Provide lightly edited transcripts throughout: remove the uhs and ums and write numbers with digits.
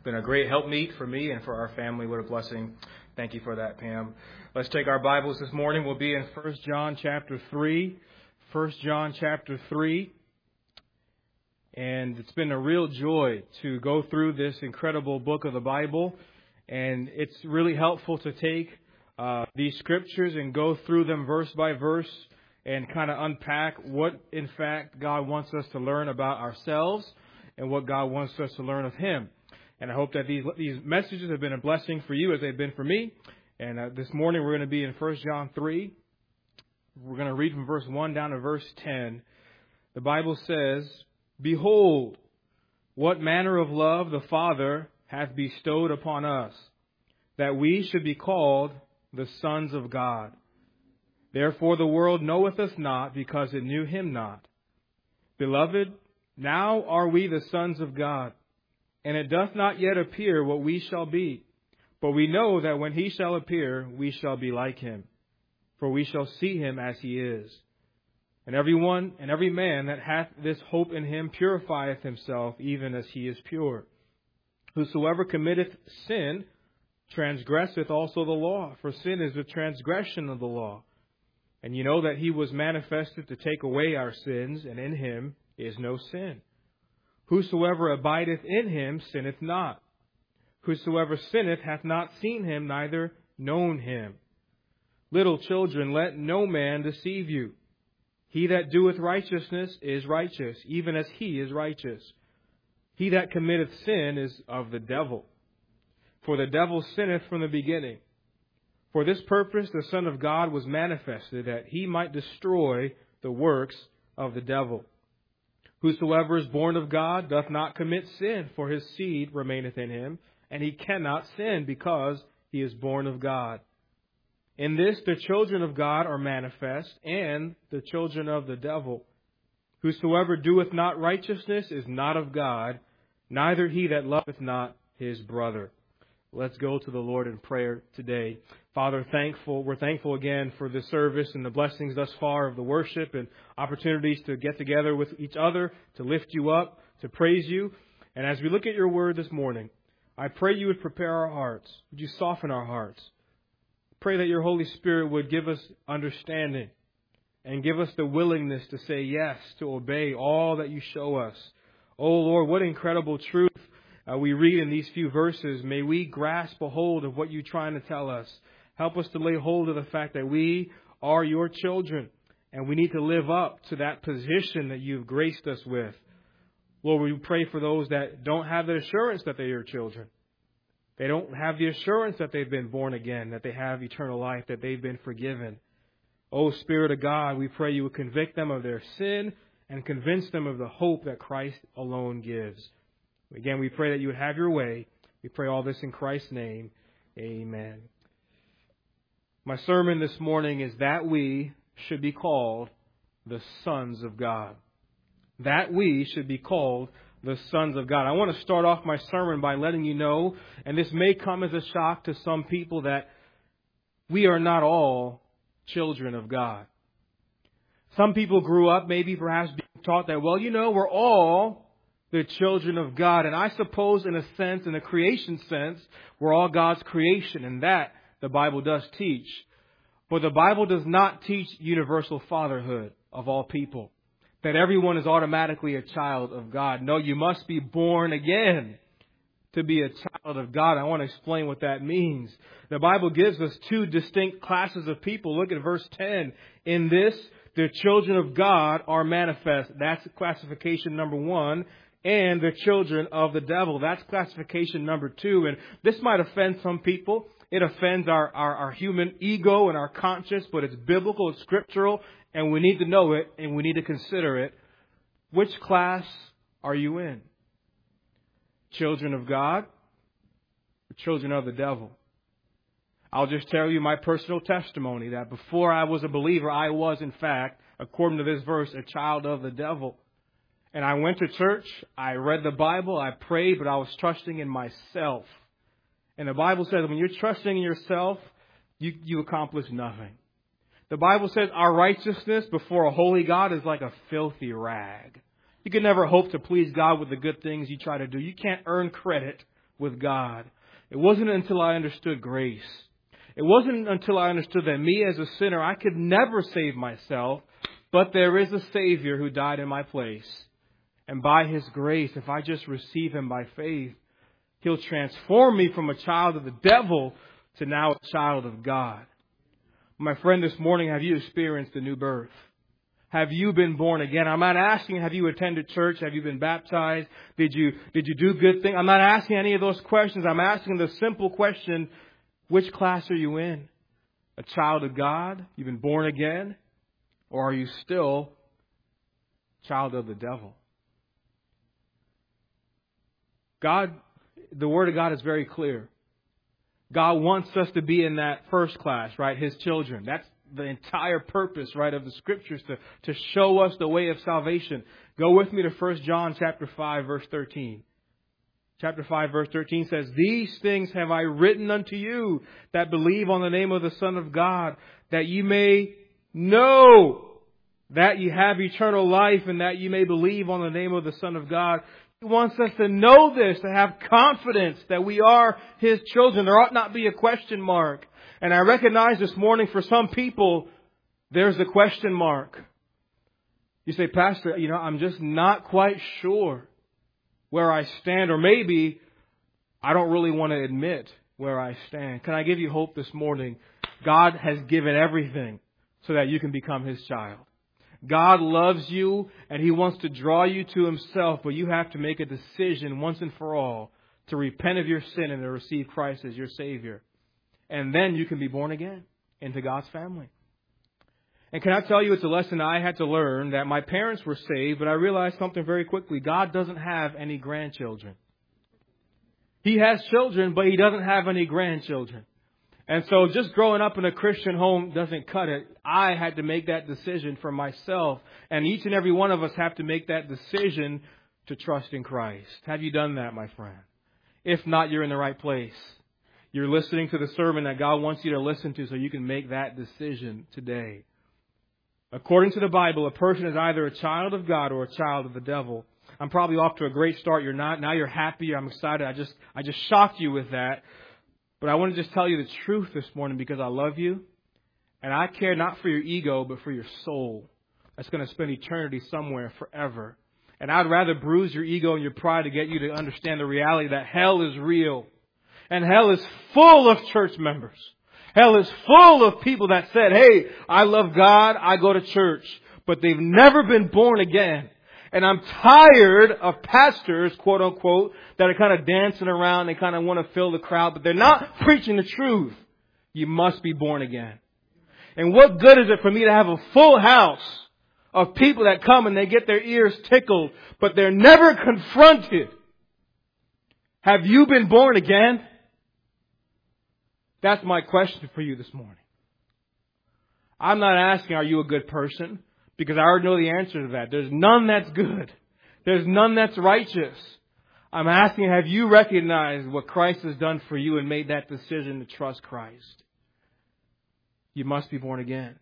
been a great helpmeet for me and for our family. What a blessing. Thank you for that, Pam. Let's take our Bibles this morning. We'll be in 1 John chapter 3. 1 John chapter 3. And it's been a real joy to go through this incredible book of the Bible. And it's really helpful to take these scriptures and go through them verse by verse and kind of unpack what, in fact, God wants us to learn about ourselves and what God wants us to learn of Him. And I hope that these messages have been a blessing for you as they've been for me. And this morning we're going to be in 1 John 3. We're going to read from verse 1 down to verse 10. The Bible says, "Behold, what manner of love the Father hath bestowed upon us, that we should be called the sons of God. Therefore the world knoweth us not, because it knew Him not. Beloved, now are we the sons of God, and it doth not yet appear what we shall be. But we know that when He shall appear, we shall be like Him, for we shall see Him as He is. And everyone and every man that hath this hope in Him purifieth himself, even as He is pure. Whosoever committeth sin transgresseth also the law, for sin is the transgression of the law. And you know that He was manifested to take away our sins, and in Him is no sin. Whosoever abideth in Him sinneth not. Whosoever sinneth hath not seen Him, neither known Him. Little children, let no man deceive you. He that doeth righteousness is righteous, even as He is righteous. He that committeth sin is of the devil. For the devil sinneth from the beginning. For this purpose the Son of God was manifested, that He might destroy the works of the devil. Whosoever is born of God doth not commit sin, for his seed remaineth in him, and he cannot sin, because he is born of God. In this the children of God are manifest, and the children of the devil. Whosoever doeth not righteousness is not of God, neither he that loveth not his brother." Let's go to the Lord in prayer today. Father, we're thankful again for this service and the blessings thus far of the worship and opportunities to get together with each other, to lift You up, to praise You. And as we look at Your word this morning, I pray You would prepare our hearts. Would You soften our hearts? Pray that Your Holy Spirit would give us understanding and give us the willingness to say yes, to obey all that You show us. Oh Lord, what incredible truth we read in these few verses. May we grasp a hold of what You're trying to tell us. Help us to lay hold of the fact that we are Your children, and we need to live up to that position that You've graced us with. Lord, we pray for those that don't have the assurance that they're Your children. They don't have the assurance that they've been born again, that they have eternal life, that they've been forgiven. Oh, Spirit of God, we pray You would convict them of their sin and convince them of the hope that Christ alone gives. Again, we pray that You would have Your way. We pray all this in Christ's name. Amen. My sermon this morning is that we should be called the sons of God. That we should be called the sons of God. I want to start off my sermon by letting you know, and this may come as a shock to some people, that we are not all children of God. Some people grew up maybe perhaps being taught that, well, we're all the children of God. And I suppose in a sense, in a creation sense, we're all God's creation, and that the Bible does teach. But the Bible does not teach universal fatherhood of all people, that everyone is automatically a child of God. No, you must be born again to be a child of God. I want to explain what that means. The Bible gives us two distinct classes of people. Look at verse 10. In this, the children of God are manifest. That's classification number 1. And the children of the devil. That's classification number 2. And this might offend some people. It offends our human ego and our conscience, but it's biblical, it's scriptural, and we need to know it, and we need to consider it. Which class are you in? Children of God or children of the devil? I'll just tell you my personal testimony that before I was a believer, I was, in fact, according to this verse, a child of the devil. And I went to church, I read the Bible, I prayed, but I was trusting in myself. And the Bible says when you're trusting in yourself, you accomplish nothing. The Bible says our righteousness before a holy God is like a filthy rag. You can never hope to please God with the good things you try to do. You can't earn credit with God. It wasn't until I understood grace. It wasn't until I understood that me as a sinner, I could never save myself, but there is a Savior who died in my place. And by His grace, if I just receive Him by faith, He'll transform me from a child of the devil to now a child of God. My friend, this morning, have you experienced a new birth? Have you been born again? I'm not asking, have you attended church? Have you been baptized? Did you do good things? I'm not asking any of those questions. I'm asking the simple question, which class are you in? A child of God? You've been born again? Or are you still a child of the devil? God, the Word of God is very clear. God wants us to be in that first class, right? His children. That's the entire purpose, right, of the Scriptures, to show us the way of salvation. Go with me to 1 John chapter 5, verse 13. Chapter 5, verse 13 says, "These things have I written unto you that believe on the name of the Son of God, that ye may know that ye have eternal life, and that ye may believe on the name of the Son of God." He wants us to know this, to have confidence that we are His children. There ought not be a question mark. And I recognize this morning for some people, there's a question mark. You say, "Pastor, I'm just not quite sure where I stand," or maybe I don't really want to admit where I stand. Can I give you hope this morning? God has given everything so that you can become His child. God loves you and He wants to draw you to Himself, but you have to make a decision once and for all to repent of your sin and to receive Christ as your Savior. And then you can be born again into God's family. And can I tell you, it's a lesson I had to learn, that my parents were saved, but I realized something very quickly. God doesn't have any grandchildren. He has children, but He doesn't have any grandchildren. And so just growing up in a Christian home doesn't cut it. I had to make that decision for myself. And each and every one of us have to make that decision to trust in Christ. Have you done that, my friend? If not, you're in the right place. You're listening to the sermon that God wants you to listen to so you can make that decision today. According to the Bible, a person is either a child of God or a child of the devil. I'm probably off to a great start. You're not. Now you're happy. I'm excited. I just shocked you with that. But I want to just tell you the truth this morning because I love you. And I care not for your ego, but for your soul. That's going to spend eternity somewhere forever. And I'd rather bruise your ego and your pride to get you to understand the reality that hell is real. And hell is full of church members. Hell is full of people that said, "Hey, I love God, I go to church," but they've never been born again. And I'm tired of pastors, quote unquote, that are kind of dancing around. They kind of want to fill the crowd, but they're not preaching the truth. You must be born again. And what good is it for me to have a full house of people that come and they get their ears tickled, but they're never confronted? Have you been born again? That's my question for you this morning. I'm not asking, are you a good person? Because I already know the answer to that. There's none that's good. There's none that's righteous. I'm asking, have you recognized what Christ has done for you and made that decision to trust Christ? You must be born again.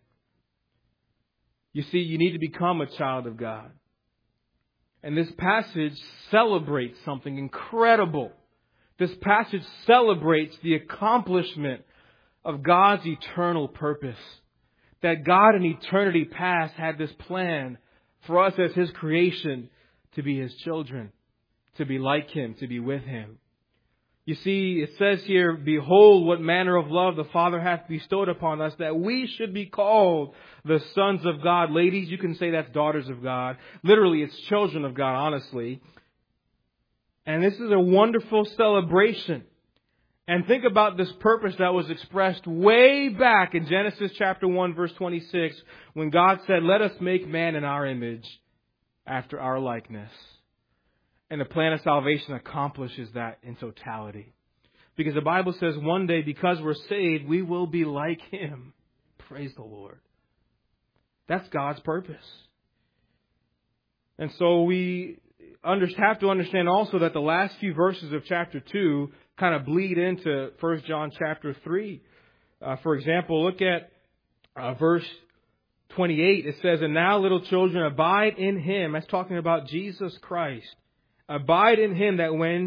You see, you need to become a child of God. And this passage celebrates something incredible. This passage celebrates the accomplishment of God's eternal purpose. That God in eternity past had this plan for us as His creation to be His children, to be like Him, to be with Him. You see, it says here, "Behold, what manner of love the Father hath bestowed upon us, that we should be called the sons of God." Ladies, you can say that's daughters of God. Literally, it's children of God, honestly. And this is a wonderful celebration. And think about this purpose that was expressed way back in Genesis chapter 1, verse 26, when God said, "Let us make man in our image, after our likeness." And the plan of salvation accomplishes that in totality. Because the Bible says one day, because we're saved, we will be like Him. Praise the Lord. That's God's purpose. And so we have to understand also that the last few verses of chapter 2 kind of bleed into 1 John chapter 3. For example, look at verse 28. It says, "And now, little children, abide in Him." That's talking about Jesus Christ. "Abide in Him, that when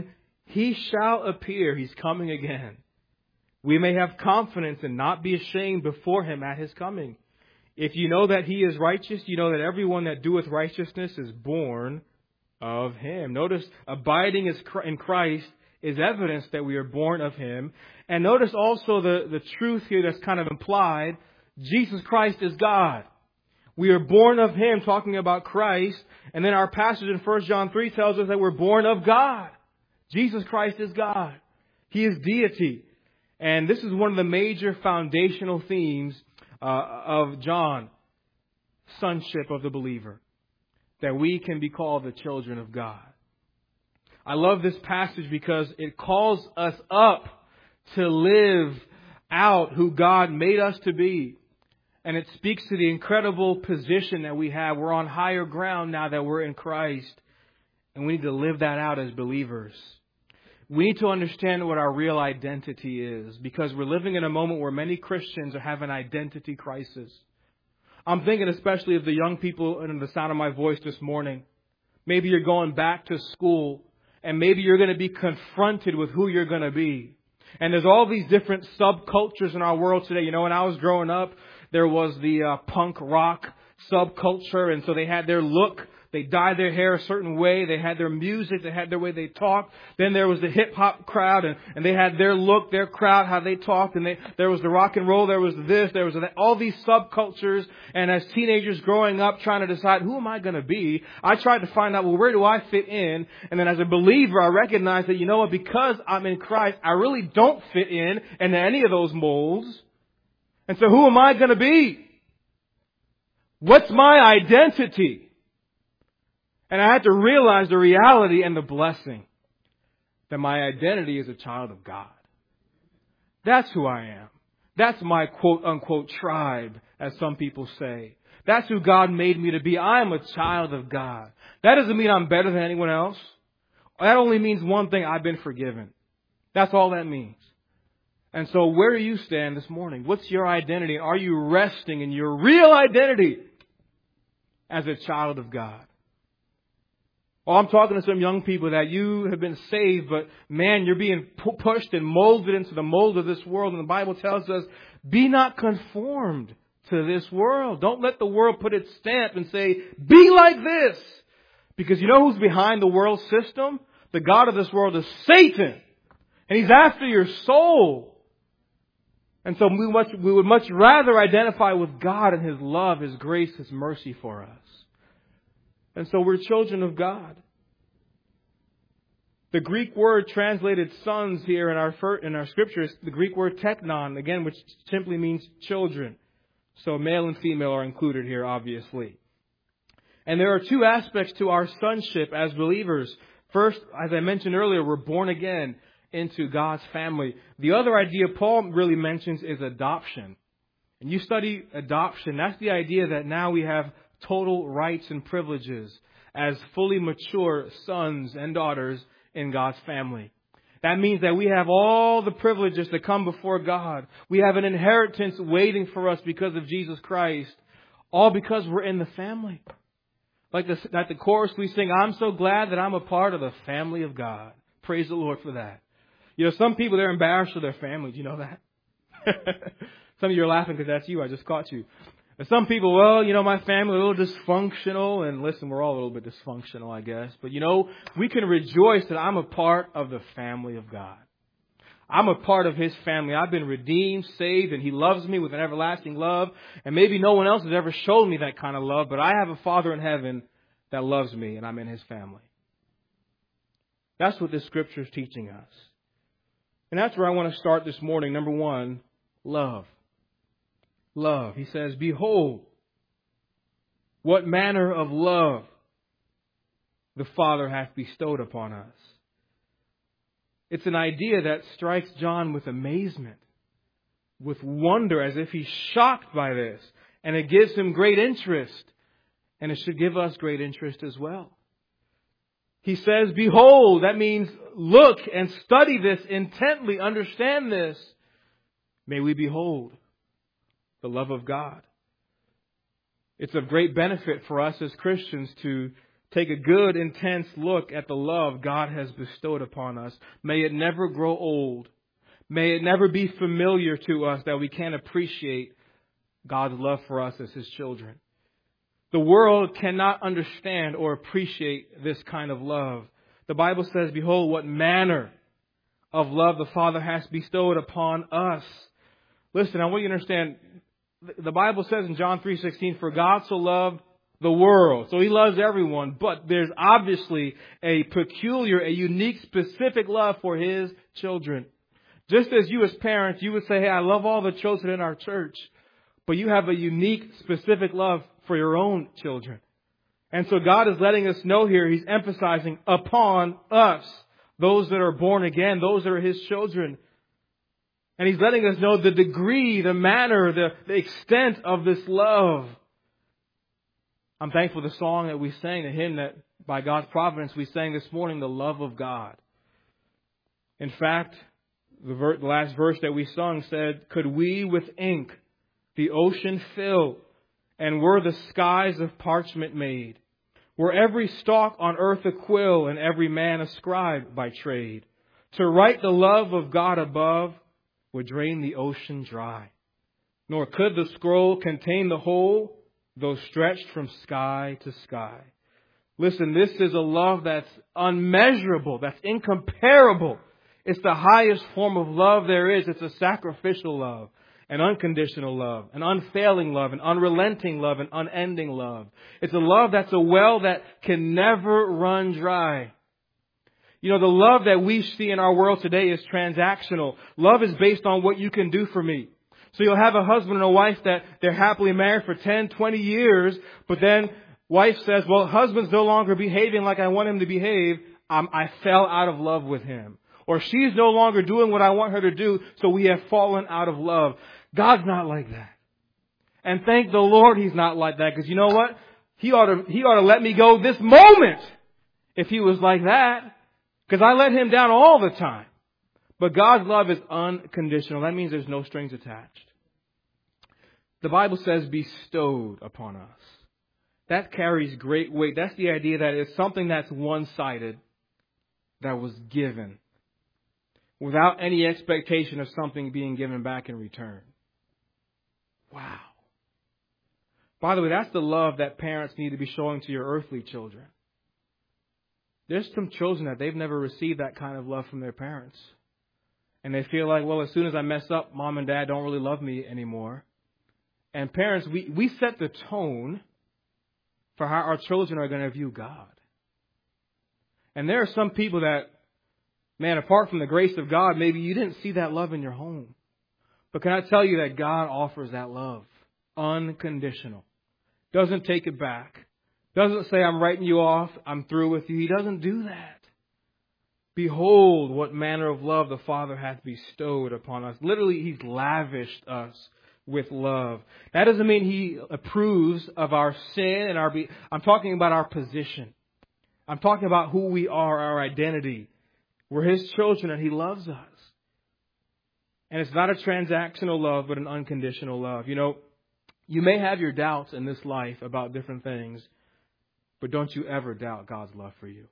He shall appear. He's coming again. We may have confidence and not be ashamed before Him at His coming. If you know that He is righteous, you know that everyone that doeth righteousness is born of Him. Notice, abiding in Christ is evidence that we are born of Him. And notice also the truth here that's kind of implied. Jesus Christ is God. We are born of Him, talking about Christ. And then our passage in 1 John 3 tells us that we're born of God. Jesus Christ is God. He is deity. And this is one of the major foundational themes of John, sonship of the believer, that we can be called the children of God. I love this passage because it calls us up to live out who God made us to be. And it speaks to the incredible position that we have. We're on higher ground now that we're in Christ. And we need to live that out as believers. We need to understand what our real identity is, because we're living in a moment where many Christians are having an identity crisis. I'm thinking especially of the young people in the sound of my voice this morning. Maybe you're going back to school, and maybe you're going to be confronted with who you're going to be. And there's all these different subcultures in our world today. You know, when I was growing up, there was the punk rock subculture, and so they had their look. They dyed their hair a certain way. They had their music. They had their way they talked. Then there was the hip-hop crowd, and they had their look, their crowd, how they talked. And there was the rock and roll. There was this. There was that. All these subcultures. And as teenagers growing up, trying to decide, who am I going to be? I tried to find out, well, where do I fit in? And then as a believer, I recognized that, you know what, because I'm in Christ, I really don't fit in any of those molds. And so who am I going to be? What's my identity? And I had to realize the reality and the blessing that my identity is a child of God. That's who I am. That's my quote unquote tribe, as some people say. That's who God made me to be. I am a child of God. That doesn't mean I'm better than anyone else. That only means one thing: I've been forgiven. That's all that means. And so where do you stand this morning? What's your identity? Are you resting in your real identity as a child of God? Oh, I'm talking to some young people that you have been saved, but man, you're being pushed and molded into the mold of this world. And the Bible tells us, be not conformed to this world. Don't let the world put its stamp and say, be like this. Because you know who's behind the world system? The god of this world is Satan. And he's after your soul. And so we would much rather identify with God and His love, His grace, His mercy for us. And so we're children of God. The Greek word translated sons here in our scriptures, the Greek word teknon, again, which simply means children. So male and female are included here, obviously. And there are two aspects to our sonship as believers. First, as I mentioned earlier, we're born again into God's family. The other idea Paul really mentions is adoption. And you study adoption, that's the idea that now we have total rights and privileges as fully mature sons and daughters in God's family. That means that we have all the privileges that come before God. We have an inheritance waiting for us because of Jesus Christ. All because we're in the family. Like the chorus we sing, I'm so glad that I'm a part of the family of God. Praise the Lord for that. You know, some people, they're embarrassed of their family. Do you know that? Some of you are laughing because that's you. I just caught you. And some people, well, you know, my family a little dysfunctional. And listen, we're all a little bit dysfunctional, I guess. But, you know, we can rejoice that I'm a part of the family of God. I'm a part of His family. I've been redeemed, saved, and He loves me with an everlasting love. And maybe no one else has ever shown me that kind of love, but I have a Father in heaven that loves me, and I'm in His family. That's what this Scripture is teaching us. And that's where I want to start this morning. Number one, love. Love. He says, behold, what manner of love the Father hath bestowed upon us. It's an idea that strikes John with amazement, with wonder, as if he's shocked by this. And it gives him great interest. And it should give us great interest as well. He says, behold, that means look and study this intently, understand this. May we behold the love of God. It's of great benefit for us as Christians to take a good, intense look at the love God has bestowed upon us. May it never grow old. May it never be familiar to us that we can't appreciate God's love for us as His children. The world cannot understand or appreciate this kind of love. The Bible says, behold, what manner of love the Father has bestowed upon us. Listen, I want you to understand, the Bible says in John 3:16, for God so loved the world. So He loves everyone, but there's obviously a peculiar, a unique, specific love for His children. Just as you as parents, you would say, hey, I love all the children in our church, but you have a unique, specific love for your own children. And so God is letting us know here, He's emphasizing upon us, those that are born again, those that are His children. And He's letting us know the degree, the manner, the extent of this love. I'm thankful for the song that we sang, the hymn that by God's providence we sang this morning, the love of God. In fact, the last verse that we sung said, could we with ink the ocean fill, and were the skies of parchment made, were every stalk on earth a quill, and every man a scribe by trade, to write the love of God above would drain the ocean dry. Nor could the scroll contain the whole, though stretched from sky to sky. Listen, this is a love that's unmeasurable, that's incomparable. It's the highest form of love there is. It's a sacrificial love, an unconditional love, an unfailing love, an unrelenting love, an unending love. It's a love that's a well that can never run dry. You know, the love that we see in our world today is transactional. Love is based on what you can do for me. So you'll have a husband and a wife that they're happily married for 10, 20 years, but then wife says, well, husband's no longer behaving like I want him to behave. I fell out of love with him. Or she's no longer doing what I want her to do, so we have fallen out of love. God's not like that. And thank the Lord He's not like that, because you know what? He ought to let me go this moment if He was like that, because I let Him down all the time. But God's love is unconditional. That means there's no strings attached. The Bible says bestowed upon us. That carries great weight. That's the idea that it's something that's one-sided, that was given, without any expectation of something being given back in return. Wow. By the way, that's the love that parents need to be showing to your earthly children. There's some children that they've never received that kind of love from their parents. And they feel like, well, as soon as I mess up, mom and dad don't really love me anymore. And parents, we set the tone for how our children are going to view God. And there are some people that, man, apart from the grace of God, maybe you didn't see that love in your home. But can I tell you that God offers that love? Unconditional. Doesn't take it back. Doesn't say, I'm writing you off, I'm through with you. He doesn't do that. Behold, what manner of love the Father hath bestowed upon us. Literally, He's lavished us with love. That doesn't mean He approves of our sin and I'm talking about our position. I'm talking about who we are, our identity. We're His children and He loves us. And it's not a transactional love, but an unconditional love. You know, you may have your doubts in this life about different things, but don't you ever doubt God's love for you.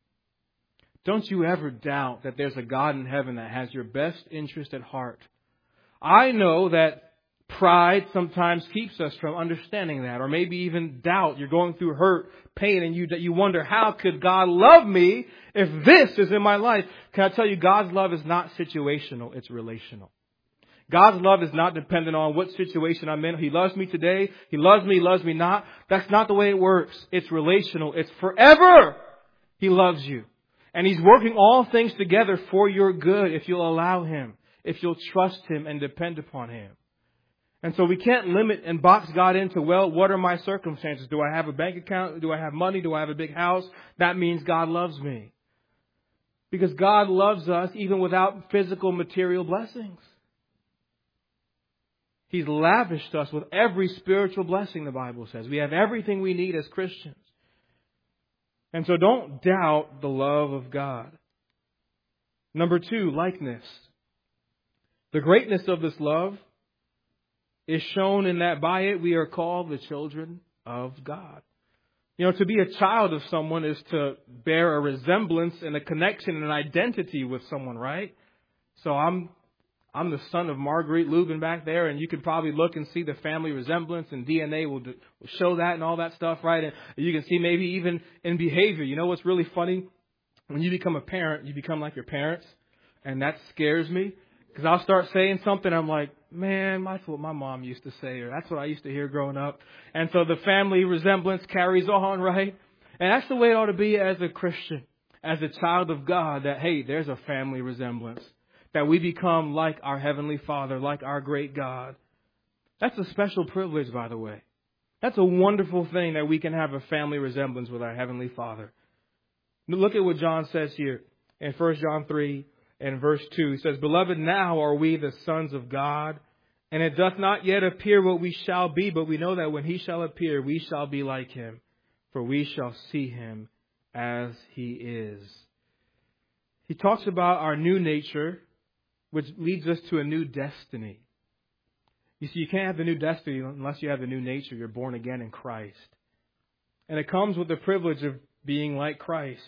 Don't you ever doubt that there's a God in heaven that has your best interest at heart. I know that pride sometimes keeps us from understanding that, or maybe even doubt. You're going through hurt, pain, and you wonder, how could God love me if this is in my life? Can I tell you, God's love is not situational, it's relational. God's love is not dependent on what situation I'm in. He loves me today, He loves me not. That's not the way it works. It's relational. It's forever. He loves you. And He's working all things together for your good if you'll allow Him, if you'll trust Him and depend upon Him. And so we can't limit and box God into, well, what are my circumstances? Do I have a bank account? Do I have money? Do I have a big house? That means God loves me. Because God loves us even without physical material blessings. He's lavished us with every spiritual blessing, the Bible says. We have everything we need as Christians. And so don't doubt the love of God. Number 2, likeness. The greatness of this love is shown in that by it we are called the children of God. To be a child of someone is to bear a resemblance and a connection and an identity with someone, right? So I'm the son of Marguerite Lubin back there, and you can probably look and see the family resemblance, and DNA will show that and all that stuff, right? And you can see maybe even in behavior. You know what's really funny? When you become a parent, you become like your parents, and that scares me because I'll start saying something. I'm like, man, that's what my mom used to say, or that's what I used to hear growing up. And so the family resemblance carries on, right? And that's the way it ought to be as a Christian, as a child of God, that, hey, there's a family resemblance. That we become like our Heavenly Father, like our great God. That's a special privilege, by the way. That's a wonderful thing that we can have a family resemblance with our Heavenly Father. Look at what John says here in 1 John 3 and verse 2. He says, Beloved, now are we the sons of God, and it doth not yet appear what we shall be, but we know that when He shall appear, we shall be like Him, for we shall see Him as He is. He talks about our new nature, which leads us to a new destiny. You see, you can't have the new destiny unless you have the new nature. You're born again in Christ. And it comes with the privilege of being like Christ.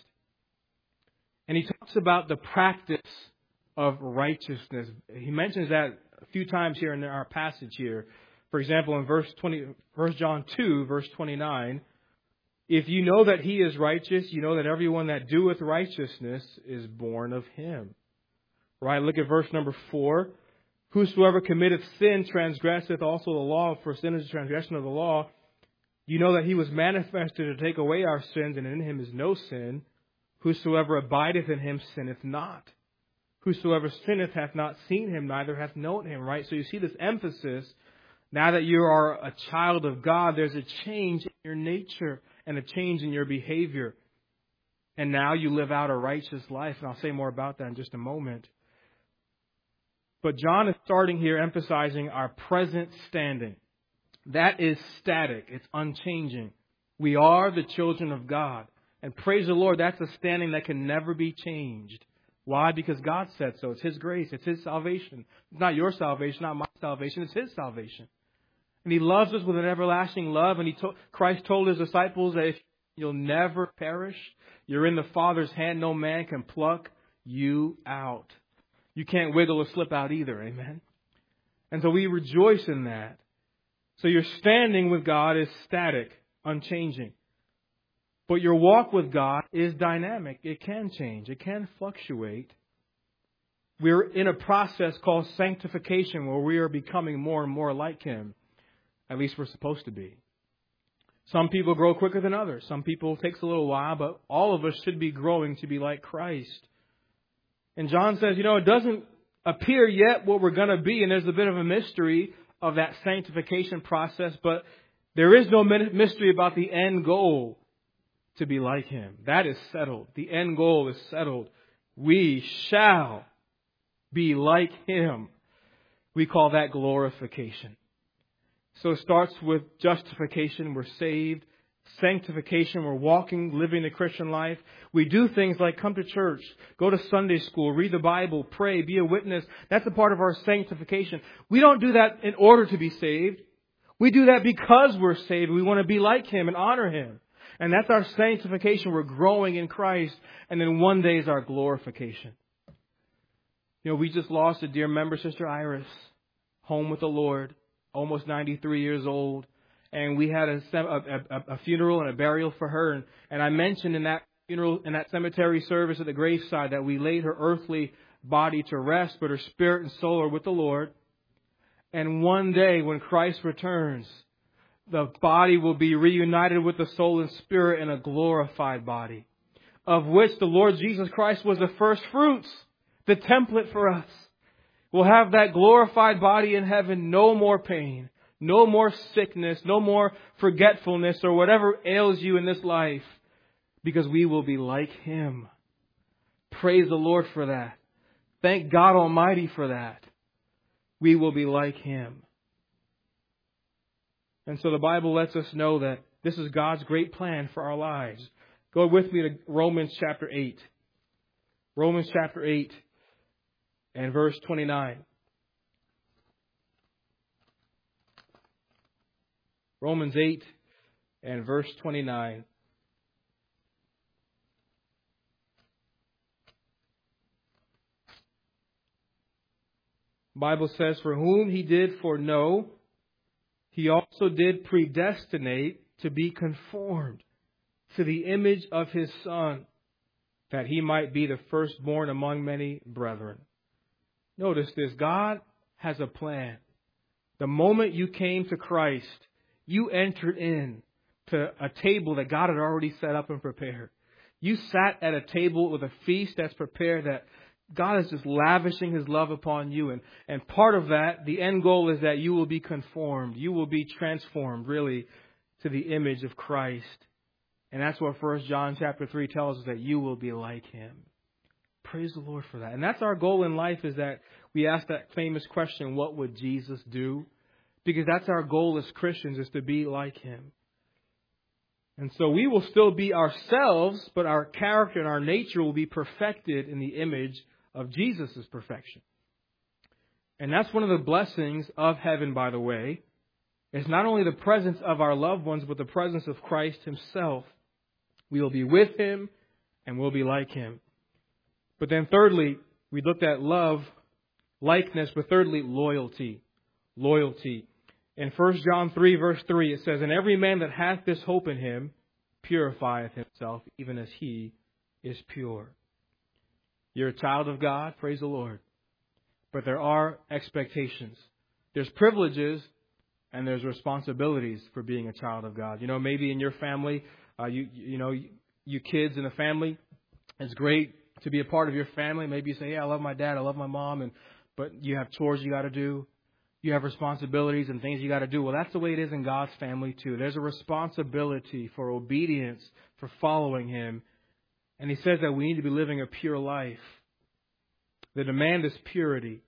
And he talks about the practice of righteousness. He mentions that a few times here in our passage here. For example, in 1 John 2, verse 29, if you know that He is righteous, you know that everyone that doeth righteousness is born of Him. Right, look at verse number 4. Whosoever committeth sin transgresseth also the law, for sin is a transgression of the law. You know that He was manifested to take away our sins, and in Him is no sin. Whosoever abideth in Him sinneth not. Whosoever sinneth hath not seen Him, neither hath known Him. Right, so you see this emphasis. Now that you are a child of God, there's a change in your nature and a change in your behavior. And now you live out a righteous life, and I'll say more about that in just a moment. But John is starting here emphasizing our present standing. That is static. It's unchanging. We are the children of God. And praise the Lord, that's a standing that can never be changed. Why? Because God said so. It's His grace. It's His salvation. It's not your salvation, not my salvation. It's His salvation. And He loves us with an everlasting love. And Christ told His disciples that if you'll never perish, you're in the Father's hand. No man can pluck you out. You can't wiggle or slip out either. Amen. And so we rejoice in that. So your standing with God is static, unchanging. But your walk with God is dynamic. It can change. It can fluctuate. We're in a process called sanctification where we are becoming more and more like Him. At least we're supposed to be. Some people grow quicker than others. Some people it takes a little while, but all of us should be growing to be like Christ. And John says, it doesn't appear yet what we're going to be. And there's a bit of a mystery of that sanctification process. But there is no mystery about the end goal to be like Him. That is settled. The end goal is settled. We shall be like Him. We call that glorification. So it starts with justification. We're saved. Sanctification, we're walking, living the Christian life. We do things like come to church, go to Sunday school, read the Bible, pray, be a witness. That's a part of our sanctification. We don't do that in order to be saved. We do that because we're saved. We want to be like Him and honor Him. And that's our sanctification. We're growing in Christ. And then one day is our glorification. We just lost a dear member, Sister Iris, home with the Lord, almost 93 years old. And we had a funeral and a burial for her. And I mentioned in that funeral, in that cemetery service at the graveside, that we laid her earthly body to rest, but her spirit and soul are with the Lord. And one day when Christ returns, the body will be reunited with the soul and spirit in a glorified body, of which the Lord Jesus Christ was the first fruits, the template for us. We'll have that glorified body in heaven, no more pain. No more sickness, no more forgetfulness or whatever ails you in this life, because we will be like Him. Praise the Lord for that. Thank God Almighty for that. We will be like Him. And so the Bible lets us know that this is God's great plan for our lives. Go with me to Romans chapter 8. Romans chapter 8 and verse 29. Romans 8 and verse 29. The Bible says, for whom He did foreknow, He also did predestinate to be conformed to the image of His Son, that He might be the firstborn among many brethren. Notice this. God has a plan. The moment you came to Christ, you entered in to a table that God had already set up and prepared. You sat at a table with a feast that's prepared, that God is just lavishing His love upon you. And part of that, the end goal is that you will be conformed. You will be transformed, really, to the image of Christ. And that's what 1 John chapter 3 tells us, that you will be like Him. Praise the Lord for that. And that's our goal in life, is that we ask that famous question, what would Jesus do? Because that's our goal as Christians, is to be like Him. And so we will still be ourselves, but our character and our nature will be perfected in the image of Jesus' perfection. And that's one of the blessings of heaven, by the way. It's not only the presence of our loved ones, but the presence of Christ Himself. We will be with Him and we'll be like Him. But then thirdly, we looked at love, likeness, but thirdly, loyalty. Loyalty. In 1 John 3, verse 3, it says, and every man that hath this hope in Him purifieth himself, even as He is pure. You're a child of God, praise the Lord. But there are expectations. There's privileges and there's responsibilities for being a child of God. You know, maybe in your family, you kids in a family, it's great to be a part of your family. Maybe you say, yeah, I love my dad, I love my mom, but you have chores you got to do. You have responsibilities and things you got to do. Well, that's the way it is in God's family too. There's a responsibility for obedience, for following Him. And He says that we need to be living a pure life. The demand is purity.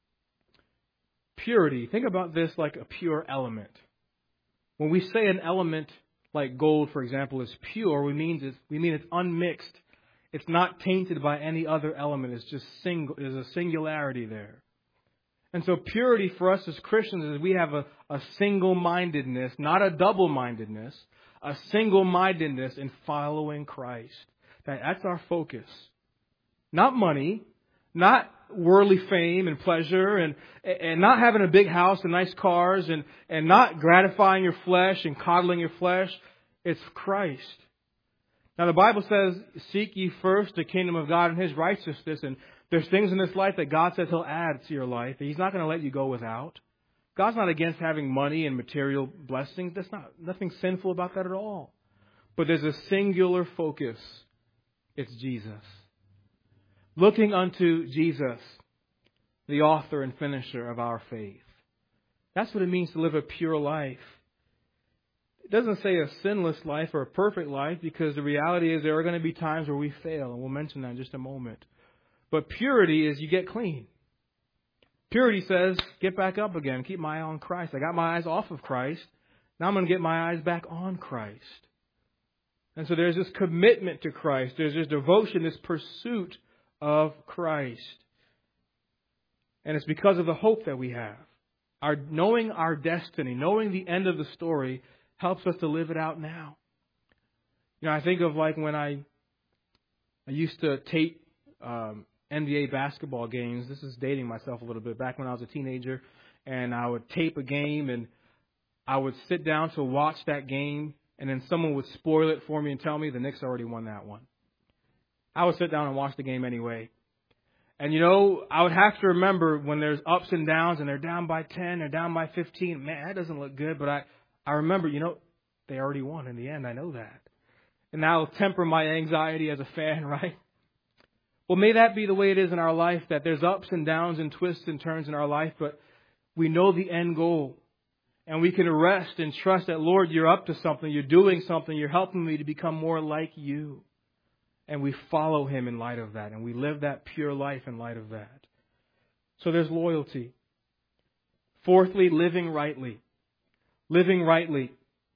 Purity. Think about this like a pure element. When we say an element like gold, for example, is pure, we mean it's unmixed. It's not tainted by any other element. It's just there's a singularity there. And so purity for us as Christians is we have a single-mindedness, not a double-mindedness, a single-mindedness in following Christ. That's our focus. Not money, not worldly fame and pleasure, and not having a big house and nice cars, and not gratifying your flesh and coddling your flesh. It's Christ. Now the Bible says, seek ye first the kingdom of God and His righteousness, and there's things in this life that God says He'll add to your life. He's not going to let you go without. God's not against having money and material blessings. There's nothing sinful about that at all. But there's a singular focus. It's Jesus. Looking unto Jesus, the author and finisher of our faith. That's what it means to live a pure life. It doesn't say a sinless life or a perfect life, because the reality is there are going to be times where we fail, and we'll mention that in just a moment. But purity is you get clean. Purity says, get back up again. Keep my eye on Christ. I got my eyes off of Christ. Now I'm going to get my eyes back on Christ. And so there's this commitment to Christ. There's this devotion, this pursuit of Christ. And it's because of the hope that we have. Knowing our destiny, knowing the end of the story, helps us to live it out now. You know, I think of like when I used to tape NBA basketball games. This is dating myself a little bit. Back when I was a teenager, and I would tape a game, and I would sit down to watch that game, and then someone would spoil it for me and tell me the Knicks already won that one. I would sit down and watch the game anyway. And, you know, I would have to remember when there's ups and downs and they're down by 10 or down by 15. Man, that doesn't look good. But I remember, you know, they already won in the end. I know that. And that'll temper my anxiety as a fan, right? Well, may that be the way it is in our life, that there's ups and downs and twists and turns in our life, but we know the end goal. And we can rest and trust that, Lord, you're up to something, you're doing something, you're helping me to become more like you. And we follow Him in light of that, and we live that pure life in light of that. So there's loyalty. Fourthly, living rightly. Living rightly.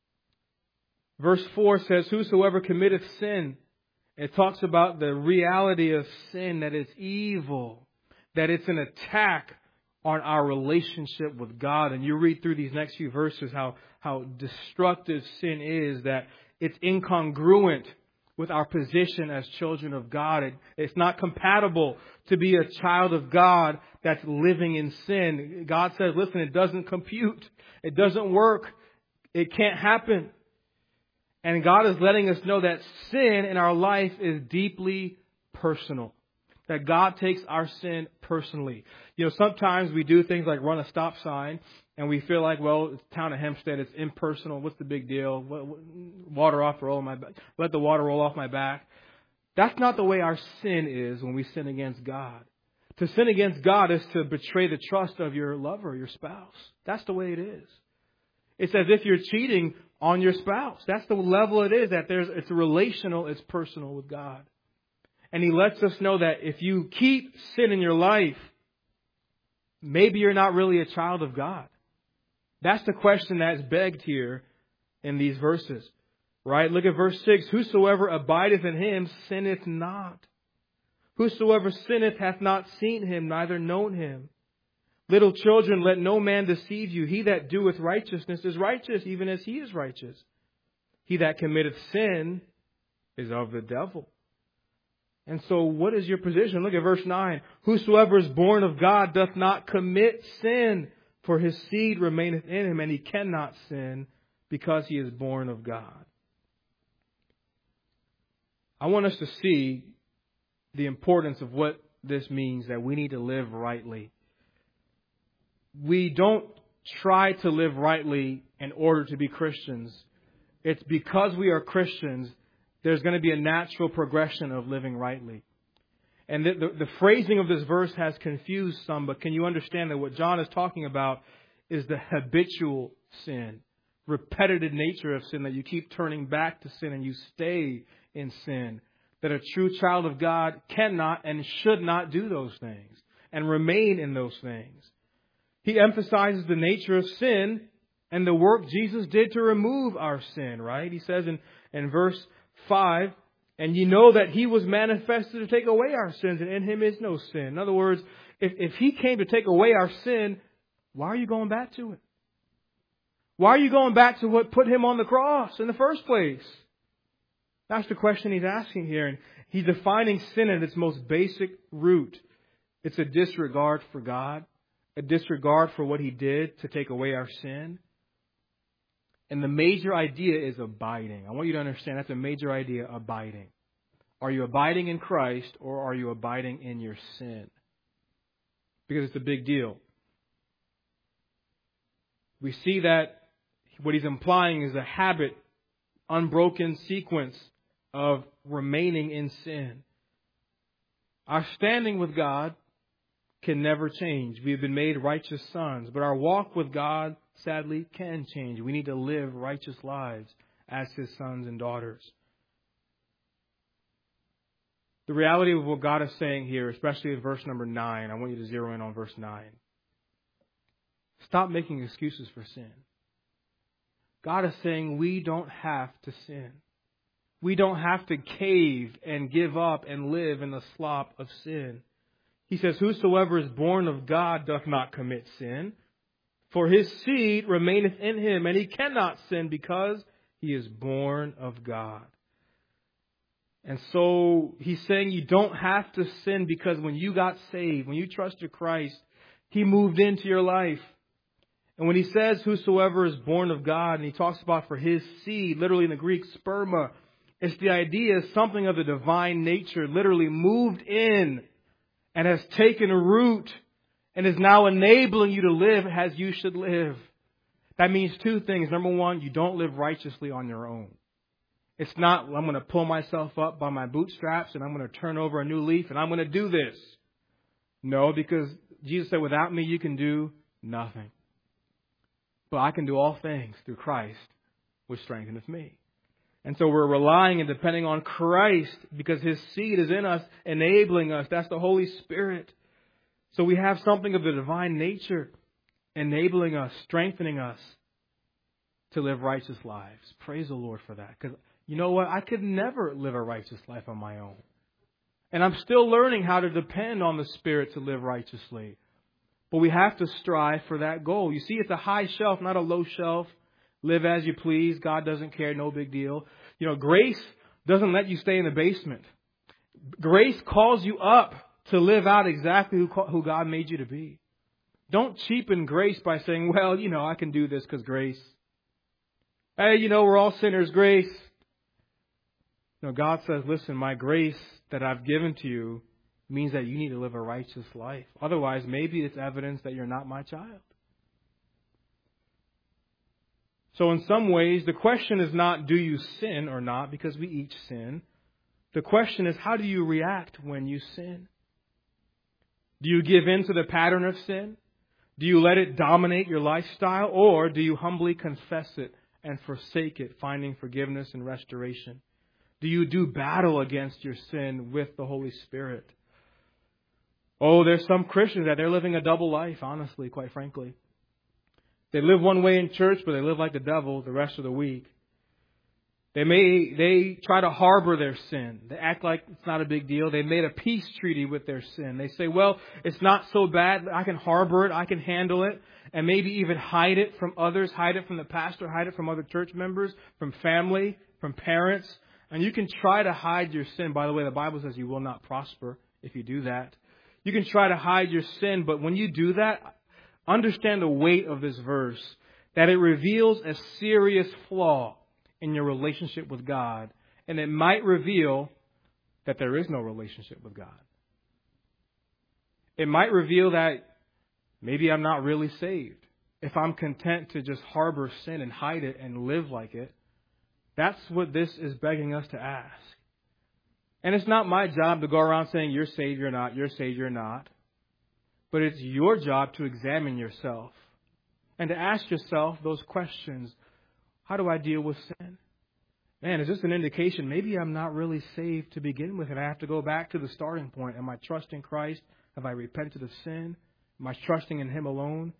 Verse 4 says, whosoever committeth sin. It talks about the reality of sin, that it's evil, that it's an attack on our relationship with God. And you read through these next few verses how destructive sin is, that it's incongruent with our position as children of God. It's not compatible to be a child of God that's living in sin. God says, listen, it doesn't compute. It doesn't work. It can't happen. And God is letting us know that sin in our life is deeply personal. That God takes our sin personally. You know, sometimes we do things like run a stop sign and we feel like, well, it's the town of Hempstead, it's impersonal. What's the big deal? Water off, roll my back. Let the water roll off my back. That's not the way our sin is when we sin against God. To sin against God is to betray the trust of your lover, your spouse. That's the way it is. It's as if you're cheating on your spouse. That's the level it is. It's relational, it's personal with God. And He lets us know that if you keep sin in your life, maybe you're not really a child of God. That's the question that's begged here in these verses. Right? Look at verse 6. Whosoever abideth in Him sinneth not. Whosoever sinneth hath not seen Him, neither known Him. Little children, let no man deceive you. He that doeth righteousness is righteous, even as He is righteous. He that committeth sin is of the devil. And so what is your position? Look at verse 9. Whosoever is born of God doth not commit sin, for his seed remaineth in him, and he cannot sin because he is born of God. I want us to see the importance of what this means, that we need to live rightly. We don't try to live rightly in order to be Christians. It's because we are Christians, there's going to be a natural progression of living rightly. And the phrasing of this verse has confused some, but can you understand that what John is talking about is the habitual sin, repetitive nature of sin, that you keep turning back to sin and you stay in sin. That a true child of God cannot and should not do those things and remain in those things. He emphasizes the nature of sin and the work Jesus did to remove our sin, right? He says in verse 5, and ye know that He was manifested to take away our sins, and in Him is no sin. In other words, if He came to take away our sin, why are you going back to it? Why are you going back to what put Him on the cross in the first place? That's the question He's asking here. And He's defining sin at its most basic root. It's a disregard for God, a disregard for what He did to take away our sin. And the major idea is abiding. I want you to understand that's a major idea, abiding. Are you abiding in Christ, or are you abiding in your sin? Because it's a big deal. We see that what He's implying is a habit, unbroken sequence of remaining in sin. Our standing with God can never change. We have been made righteous sons, but our walk with God, sadly, can change. We need to live righteous lives as His sons and daughters. The reality of what God is saying here, especially in verse number 9, I want you to zero in on verse 9. Stop making excuses for sin. God is saying we don't have to sin. We don't have to cave and give up and live in the slop of sin. He says, whosoever is born of God doth not commit sin, for his seed remaineth in him, and he cannot sin because he is born of God. And so He's saying you don't have to sin, because when you got saved, when you trusted Christ, He moved into your life. And when He says whosoever is born of God, and He talks about for his seed, literally in the Greek sperma, it's the idea of something of the divine nature literally moved in and has taken root and is now enabling you to live as you should live. That means two things. Number one, you don't live righteously on your own. It's not, I'm going to pull myself up by my bootstraps and I'm going to turn over a new leaf and I'm going to do this. No, because Jesus said, without me you can do nothing. But I can do all things through Christ, which strengtheneth me. And so we're relying and depending on Christ because His seed is in us, enabling us. That's the Holy Spirit. So we have something of the divine nature enabling us, strengthening us to live righteous lives. Praise the Lord for that. Because you know what? I could never live a righteous life on my own. And I'm still learning how to depend on the Spirit to live righteously. But we have to strive for that goal. You see, it's a high shelf, not a low shelf. Live as you please. God doesn't care. No big deal. You know, grace doesn't let you stay in the basement. Grace calls you up to live out exactly who God made you to be. Don't cheapen grace by saying, well, I can do this because grace. Hey, we're all sinners, grace. No, God says, listen, my grace that I've given to you means that you need to live a righteous life. Otherwise, maybe it's evidence that you're not my child. So in some ways, the question is not, do you sin or not? Because we each sin. The question is, how do you react when you sin? Do you give in to the pattern of sin? Do you let it dominate your lifestyle? Or do you humbly confess it and forsake it, finding forgiveness and restoration? Do you do battle against your sin with the Holy Spirit? Oh, there's some Christians that they're living a double life, honestly, quite frankly. They live one way in church, but they live like the devil the rest of the week. They try to harbor their sin. They act like it's not a big deal. They made a peace treaty with their sin. They say, well, it's not so bad. I can harbor it. I can handle it. And maybe even hide it from others, hide it from the pastor, hide it from other church members, from family, from parents. And you can try to hide your sin. By the way, the Bible says you will not prosper if you do that. You can try to hide your sin, but when you do that, understand the weight of this verse, that it reveals a serious flaw in your relationship with God. And it might reveal that there is no relationship with God. It might reveal that maybe I'm not really saved. If I'm content to just harbor sin and hide it and live like it, that's what this is begging us to ask. And it's not my job to go around saying you're saved, you're not, you're saved, you're not. But it's your job to examine yourself and to ask yourself those questions. How do I deal with sin? Man, is this an indication maybe I'm not really saved to begin with and I have to go back to the starting point? Am I trusting Christ? Have I repented of sin? Am I trusting in Him alone?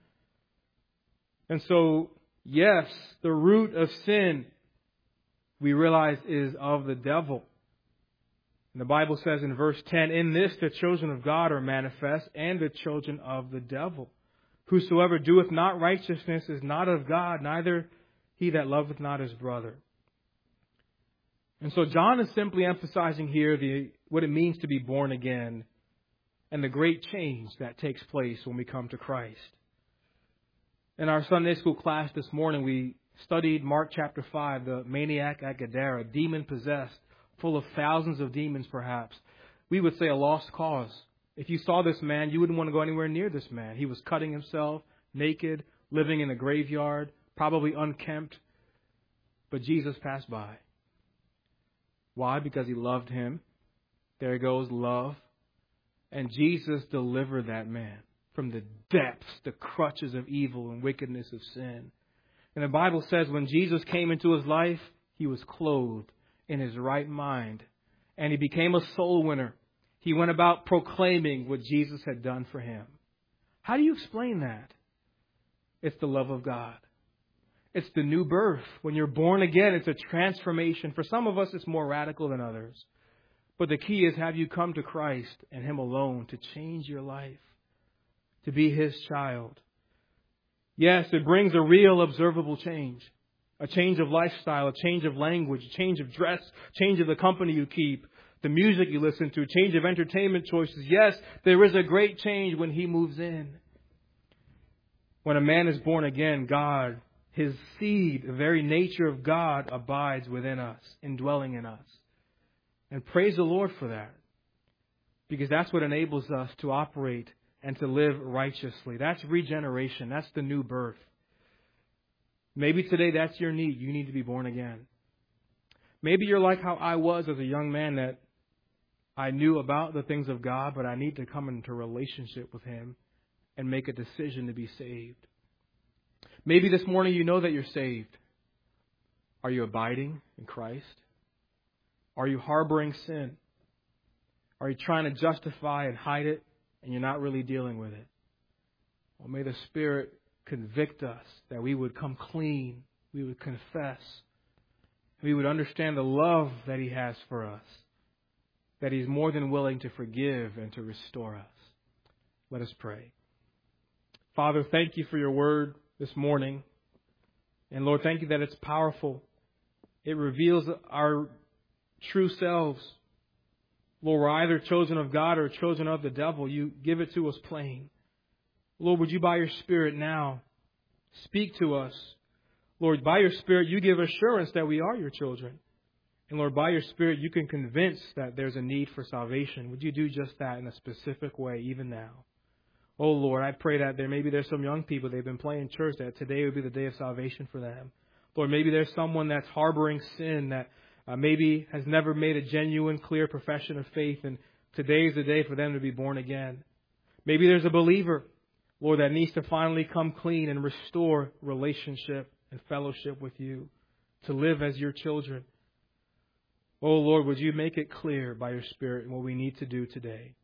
And so, yes, the root of sin, we realize, is of the devil. And the Bible says in verse 10, in this the children of God are manifest, and the children of the devil. Whosoever doeth not righteousness is not of God, neither he that loveth not his brother. And so John is simply emphasizing here what it means to be born again and the great change that takes place when we come to Christ. In our Sunday school class this morning, we studied Mark chapter 5, the maniac at Gadara, demon-possessed, full of thousands of demons perhaps. We would say a lost cause. If you saw this man, you wouldn't want to go anywhere near this man. He was cutting himself, naked, living in a graveyard, probably unkempt. But Jesus passed by. Why? Because He loved him. There goes love. And Jesus delivered that man from the depths, the crutches of evil and wickedness of sin. And the Bible says when Jesus came into his life, he was clothed in his right mind. And he became a soul winner. He went about proclaiming what Jesus had done for him. How do you explain that? It's the love of God. It's the new birth. When you're born again, it's a transformation. For some of us, it's more radical than others. But the key is, have you come to Christ and Him alone to change your life, to be His child? Yes, it brings a real observable change. A change of lifestyle, a change of language, a change of dress, change of the company you keep, the music you listen to, change of entertainment choices. Yes, there is a great change when He moves in. When a man is born again, God, His seed, the very nature of God, abides within us, indwelling in us. And praise the Lord for that. Because that's what enables us to operate and to live righteously. That's regeneration. That's the new birth. Maybe today that's your need. You need to be born again. Maybe you're like how I was as a young man, that I knew about the things of God, but I need to come into relationship with Him and make a decision to be saved. Maybe this morning you know that you're saved. Are you abiding in Christ? Are you harboring sin? Are you trying to justify and hide it and you're not really dealing with it? Well, may the Spirit convict us that we would come clean, we would confess, we would understand the love that He has for us, that He's more than willing to forgive and to restore us. Let us pray. Father, thank You for Your word this morning. And Lord, thank You that it's powerful. It reveals our true selves. Lord, we're either chosen of God or chosen of the devil. You give it to us plain. Lord, would you by your Spirit now speak to us? Lord, by your Spirit, you give assurance that we are your children. And Lord, by your Spirit, you can convince that there's a need for salvation. Would you do just that in a specific way, even now? Oh, Lord, I pray that there's some young people, they've been playing church, that today would be the day of salvation for them. Lord, maybe there's someone that's harboring sin that maybe has never made a genuine, clear profession of faith, and today is the day for them to be born again. Maybe there's a believer, Lord, that needs to finally come clean and restore relationship and fellowship with you, to live as your children. Oh, Lord, would you make it clear by your Spirit what we need to do today?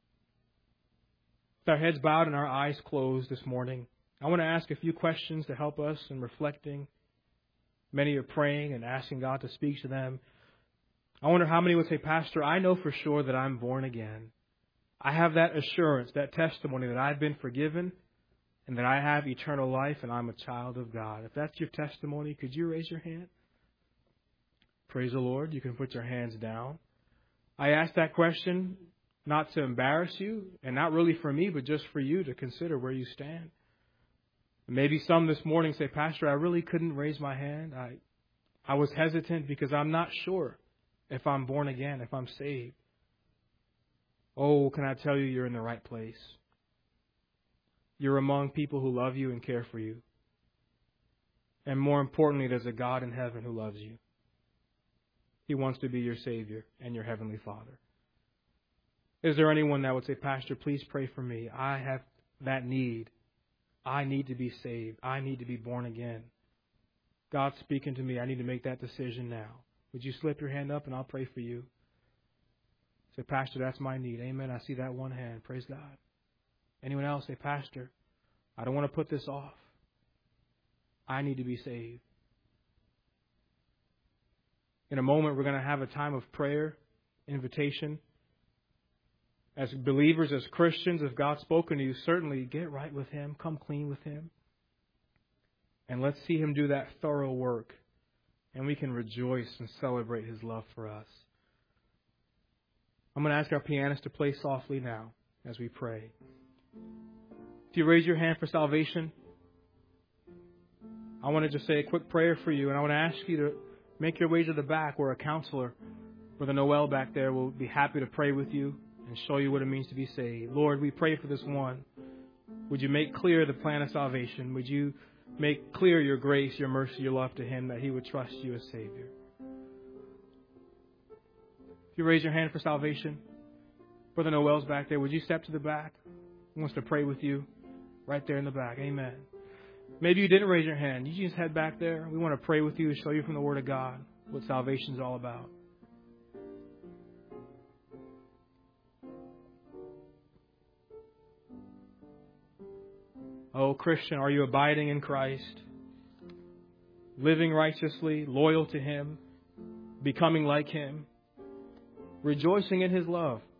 With our heads bowed and our eyes closed this morning, I want to ask a few questions to help us in reflecting. Many are praying and asking God to speak to them. I wonder how many would say, Pastor, I know for sure that I'm born again. I have that assurance, that testimony that I've been forgiven and that I have eternal life and I'm a child of God. If that's your testimony, could you raise your hand? Praise the Lord. You can put your hands down. I asked that question not to embarrass you and not really for me, but just for you to consider where you stand. Maybe some this morning say, Pastor, I really couldn't raise my hand. I was hesitant because I'm not sure if I'm born again, if I'm saved. Oh, can I tell you, you're in the right place. You're among people who love you and care for you. And more importantly, there's a God in heaven who loves you. He wants to be your Savior and your Heavenly Father. Is there anyone that would say, Pastor, please pray for me. I have that need. I need to be saved. I need to be born again. God's speaking to me. I need to make that decision now. Would you slip your hand up and I'll pray for you? Say, Pastor, that's my need. Amen. I see that one hand. Praise God. Anyone else say, Pastor, I don't want to put this off. I need to be saved. In a moment, we're going to have a time of prayer, invitation. As believers, as Christians, if God's spoken to you, certainly get right with Him. Come clean with Him. And let's see Him do that thorough work. And we can rejoice and celebrate His love for us. I'm going to ask our pianist to play softly now as we pray. If you raise your hand for salvation, I want to just say a quick prayer for you. And I want to ask you to make your way to the back where a counselor, Brother Noel back there, will be happy to pray with you and show you what it means to be saved. Lord, we pray for this one. Would you make clear the plan of salvation? Would you make clear your grace, your mercy, your love to him, that he would trust you as Savior? If you raise your hand for salvation, Brother Noel's back there. Would you step to the back? He wants to pray with you right there in the back. Amen. Maybe you didn't raise your hand. You just head back there. We want to pray with you, show you from the Word of God what salvation is all about. Oh, Christian, are you abiding in Christ? Living righteously, loyal to Him, becoming like Him, rejoicing in His love?